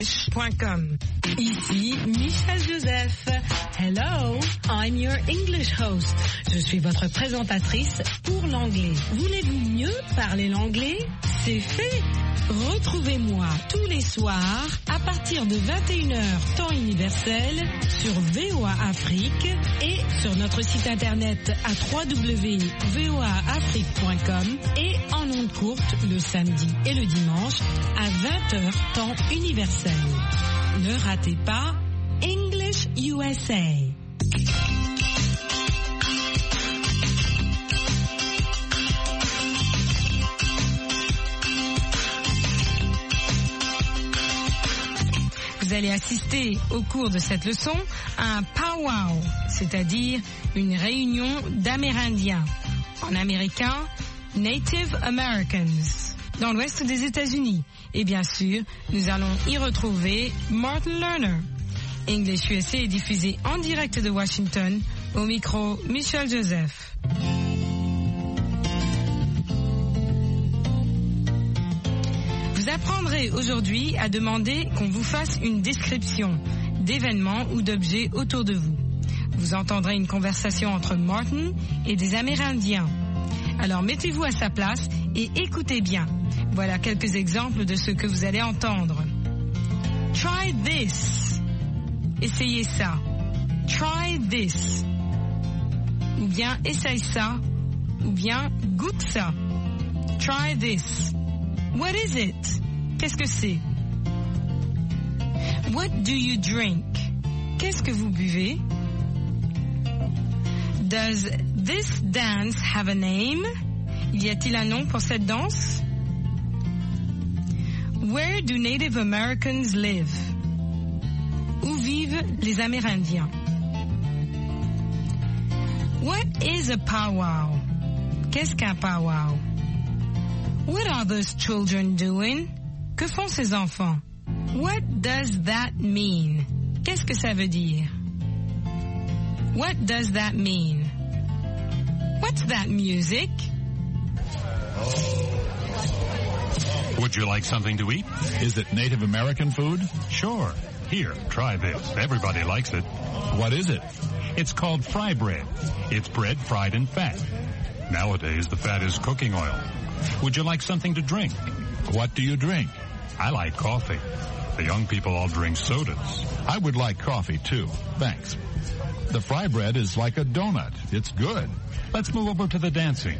.com. Ici Michel Joseph. Hello, I'm your English host. Je suis votre présentatrice pour l'anglais. Voulez-vous mieux parler l'anglais? C'est fait. Retrouvez-moi tous les soirs à partir de 21h temps universel sur VOA Afrique et sur notre site internet à www.voaafrique.com et en ondes courtes le samedi et le dimanche à 20h temps universel. Ne ratez pas English USA. Vous allez assister au cours de cette leçon à un powwow, c'est-à-dire une réunion d'Amérindiens. En américain, Native Americans, dans l'ouest des États-Unis. Et bien sûr, nous allons y retrouver Martin Lerner. English USA est diffusé en direct de Washington, au micro Michel Joseph. Vous apprendrez aujourd'hui à demander qu'on vous fasse une description d'événements ou d'objets autour de vous. Vous entendrez une conversation entre Martin et des Amérindiens. Alors mettez-vous à sa place et écoutez bien. Voilà quelques exemples de ce que vous allez entendre. Try this. Essayez ça. Try this. Ou bien essaye ça. Ou bien goûte ça. Try this. What is it? Qu'est-ce que c'est? What do you drink? Qu'est-ce que vous buvez? Does this dance have a name? Y a-t-il un nom pour cette danse? Where do Native Americans live? Où vivent les Amérindiens? What is a powwow? Qu'est-ce qu'un powwow? What are those children doing? Que font ces enfants? What does that mean? Qu'est-ce que ça veut dire? What does that mean? What's that music? Would you like something to eat? Is it Native American food? Sure. Here, try this. Everybody likes it. What is it? It's called fry bread. It's bread fried in fat. Nowadays, the fat is cooking oil. Would you like something to drink? What do you drink? I like coffee. The young people all drink sodas. I would like coffee, too. Thanks. The fry bread is like a donut. It's good. Let's move over to the dancing.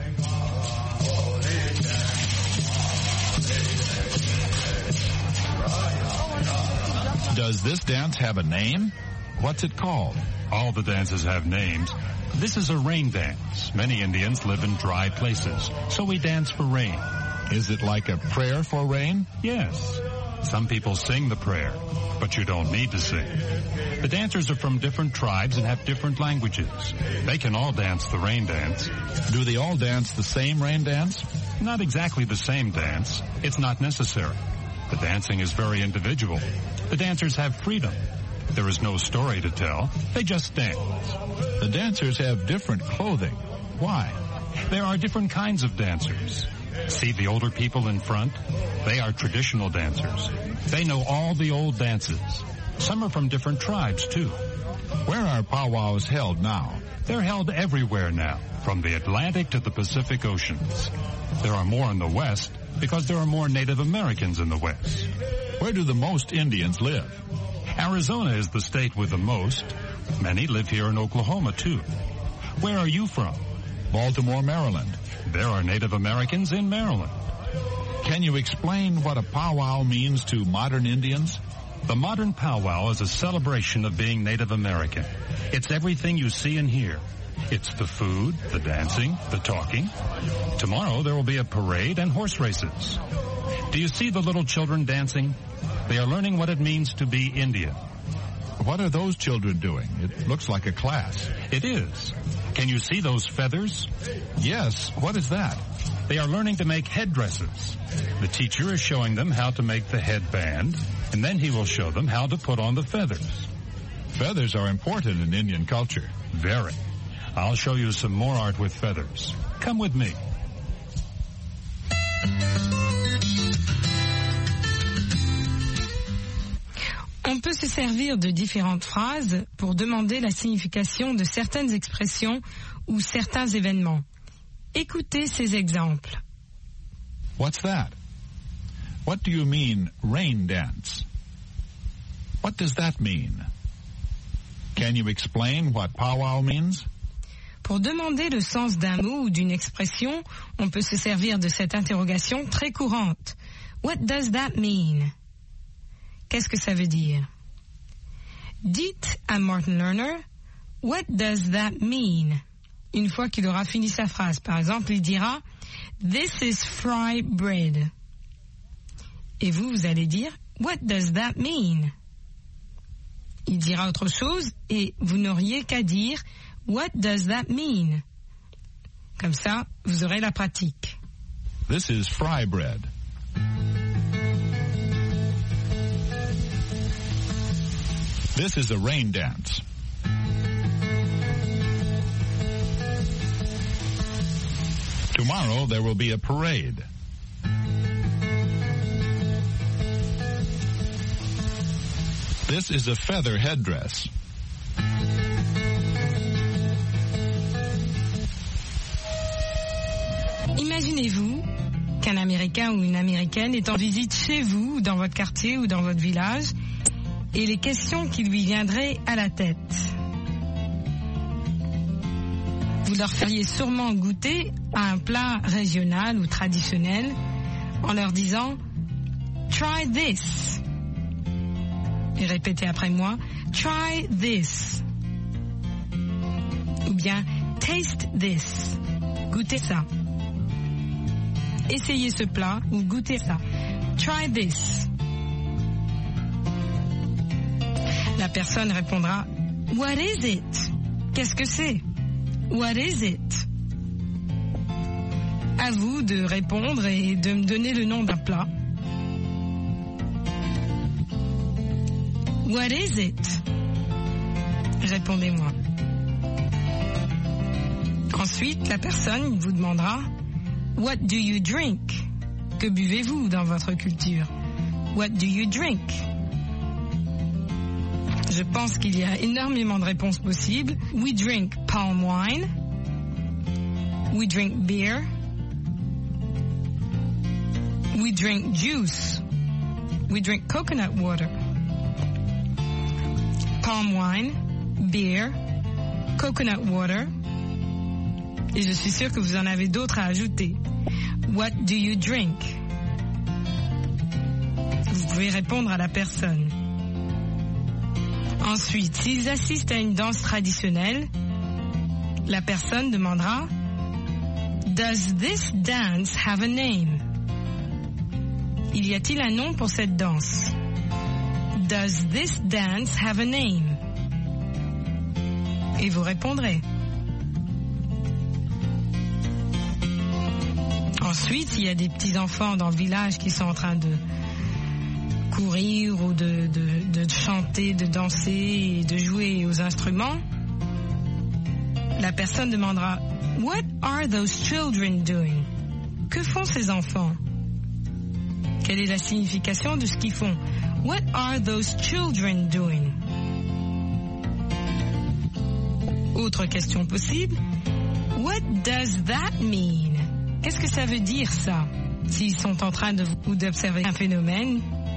Does this dance have a name? What's it called? All the dances have names. This is a rain dance. Many Indians live in dry places, so we dance for rain. Is it like a prayer for rain? Yes. Some people sing the prayer, but you don't need to sing. The dancers are from different tribes and have different languages. They can all dance the rain dance. Do they all dance the same rain dance? Not exactly the same dance. It's not necessary. The dancing is very individual. The dancers have freedom. There is no story to tell. They just dance. The dancers have different clothing. Why? There are different kinds of dancers. See the older people in front? They are traditional dancers. They know all the old dances. Some are from different tribes, too. Where are powwows held now? They're held everywhere now, from the Atlantic to the Pacific Oceans. There are more in the West because there are more Native Americans in the West. Where do the most Indians live? Arizona is the state with the most. Many live here in Oklahoma, too. Where are you from? Baltimore, Maryland. There are Native Americans in Maryland. Can you explain what a powwow means to modern Indians? The modern powwow is a celebration of being Native American. It's everything you see and hear. It's the food, the dancing, the talking. Tomorrow there will be a parade and horse races. Do you see the little children dancing? They are learning what it means to be Indian. What are those children doing? It looks like a class. It is. Can you see those feathers? Yes. What is that? They are learning to make headdresses. The teacher is showing them how to make the headband, and then he will show them how to put on the feathers. Feathers are important in Indian culture. Very. I'll show you some more art with feathers. Come with me. On peut se servir de différentes phrases pour demander la signification de certaines expressions ou certains événements. Écoutez ces exemples. What's that? What do you mean, rain dance? What does that mean? Can you explain what powwow means? Pour demander le sens d'un mot ou d'une expression, on peut se servir de cette interrogation très courante. What does that mean? Qu'est-ce que ça veut dire? Dites à Martin Lerner, what does that mean? Une fois qu'il aura fini sa phrase, par exemple, il dira, this is fry bread. Et vous allez dire, what does that mean? Il dira autre chose et vous n'auriez qu'à dire, what does that mean? Comme ça, vous aurez la pratique. This is fry bread. This is a rain dance. Tomorrow there will be a parade. This is a feather headdress. Imaginez-vous qu'un Américain ou une Américaine est en visite chez vous, dans votre quartier ou dans votre village, et les questions qui lui viendraient à la tête. Vous leur feriez sûrement goûter à un plat régional ou traditionnel en leur disant « Try this ». Et répétez après moi « Try this ». Ou bien « Taste this ». Goûtez ça. Essayez ce plat ou goûtez ça. Try this. La personne répondra What is it? Qu'est-ce que c'est? What is it? À vous de répondre et de me donner le nom d'un plat. What is it? Répondez-moi. Ensuite, la personne vous demandera What do you drink? Que buvez-vous dans votre culture? What do you drink? Je pense qu'il y a énormément de réponses possibles. We drink palm wine. We drink beer. We drink juice. We drink coconut water. Palm wine, beer, coconut water. Et je suis sûre que vous en avez d'autres à ajouter. What do you drink? Vous pouvez répondre à la personne. Ensuite, s'ils assistent à une danse traditionnelle, la personne demandera Does this dance have a name? Il y a-t-il un nom pour cette danse? Does this dance have a name? Et vous répondrez. Ensuite, il y a des petits-enfants dans le village qui sont en train de courir ou de chanter, de danser et de jouer aux instruments. La personne demandera « What are those children doing ?» Que font ces enfants? Quelle est la signification de ce qu'ils font? « What are those children doing ?» Autre question possible. « What does that mean ?» Qu'est-ce que ça veut dire, ça? S'ils sont en train d'observer un phénomène,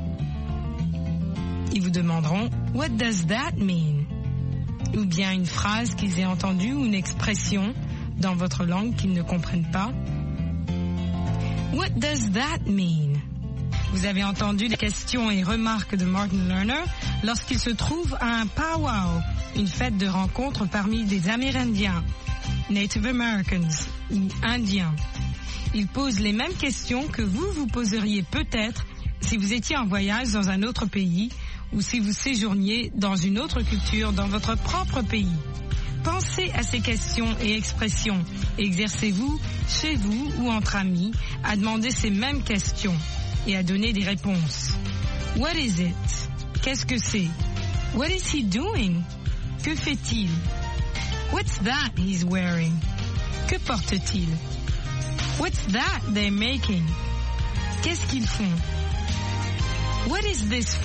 ils vous demanderont « What does that mean ?» Ou bien une phrase qu'ils aient entendue ou une expression dans votre langue qu'ils ne comprennent pas. « What does that mean ?» Vous avez entendu les questions et remarques de Martin Lerner lorsqu'il se trouve à un powwow, une fête de rencontre parmi des Amérindiens, Native Americans ou Indiens. Il pose les mêmes questions que vous poseriez peut-être si vous étiez en voyage dans un autre pays ou si vous séjourniez dans une autre culture dans votre propre pays. Pensez à ces questions et expressions. Exercez-vous, chez vous ou entre amis, à demander ces mêmes questions et à donner des réponses. What is it? Qu'est-ce que c'est? What is he doing? Que fait-il? What's that he's wearing? Que porte-t-il? What's that they're making? Qu'est-ce qu'ils font? What is this